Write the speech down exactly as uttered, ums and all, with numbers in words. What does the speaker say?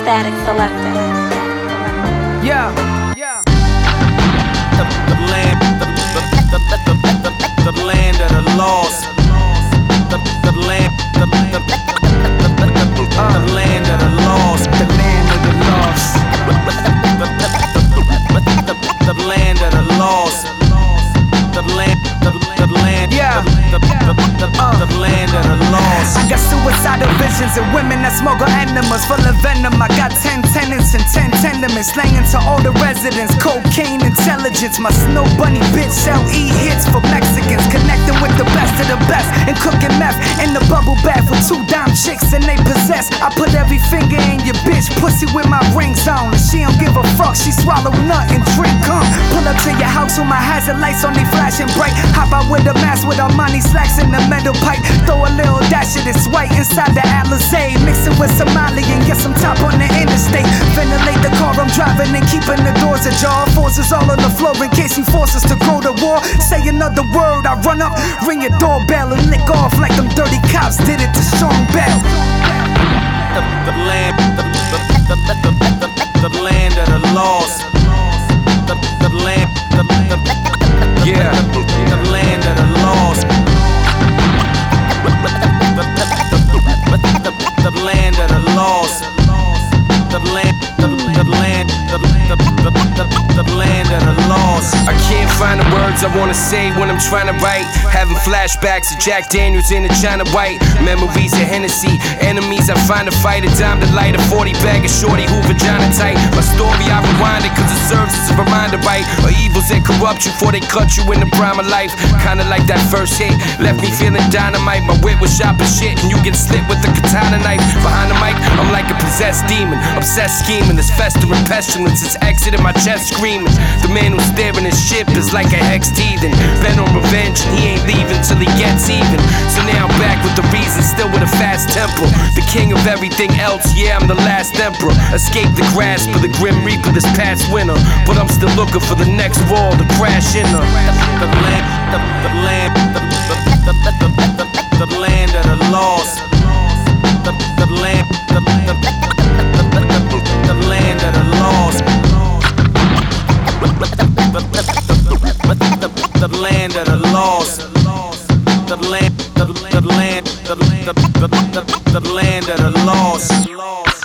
Static Selector. Yeah, yeah. The, the land, the, the, the, the, the, the, the land of the lost. The, the land, the, the, the, the, the, the land of the lost. The land of the lost. The, the, the, the, the land of the lost. The land, the, the land, yeah. The, the, the, the, the land of the lost. I got suicidal visions and women that smuggle enemas full of venom. I got ten tenants and ten tenements, slaying to all the residents. Cocaine intelligence, my snow bunny bitch L E hits for Mexicans, connecting with the best of the best and cooking meth in the bubble bath with two dime chicks and they possess. I put every finger in your bitch pussy with my rings on, and she don't give a fuck. She swallow nut and drink cum. Pull up to your house with my hazard lights on, they flashing bright. Hop out with a mask with Armani slacks in the metal pipe. Throw a little dash of this white inside the Alizé, mix it with Somali and get some top on the interstate. Ventilate the car I'm driving and keeping the doors ajar. Forces all on the floor in case he forces to go to war. Say another word, I run up, ring your doorbell and lick off like them dirty cops did it to Sean Bell. The, the land, the, the, the, the, the, the, the land of the lost. The, the land, the, the, the, yeah. the, the, the land of the lost. The, the, the, the, the land of the lost. The land, the, the land, the, the, the, the, the land of the lost. I can't find the words I wanna say when I'm trying to write. Having flashbacks of Jack Daniels in a China White. Memories of Hennessy, enemies I find to fight. A dime to light, a forty bag of shorty who vagina tight. My story I rewind it cause it serves as a reminder, right? Of evils that corrupt you before they cut you in the prime of life. Kinda like that first hit, left me feeling dynamite. My wit was sharp as shit and you get slit with a katana knife. Behind the mic, I'm like a possessed demon, obsessed scheming. This festering pestilence is exiting my chest screaming. The man who's staring his ship is like a hex teething, bent on revenge and he ain't leaving till he gets even. So now I'm back with the reason, still with a fast tempo. The king of everything else, yeah, I'm the last emperor. Escape the grasp of the grim reaper this past winter, but I'm still looking for the next wall to crash in her. The land, the, the land, the, the, the, the, the, the, the land of the lost. The, the land, the, the, the, the, the, the land of the lost. The, the, the, the, the land of the lost. The land, the, the land, the, the, the, the, the land of the lost.